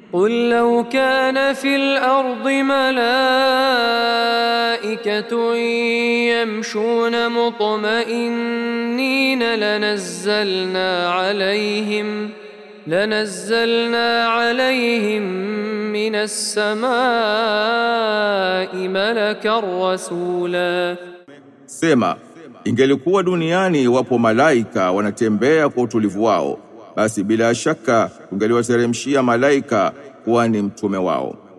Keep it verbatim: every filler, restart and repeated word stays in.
قل لو كان في الأرض ملائكة يمشون مطمئنين لنزلنا عليهم لنزلنا عليهم من السماء ملكا رسولا. Sema, ingelikuwa duniani wapo malaika wanatembea kwa utulivu wao, basi bila shaka tungeliwateremshia malaika kuwa ni mtume wao.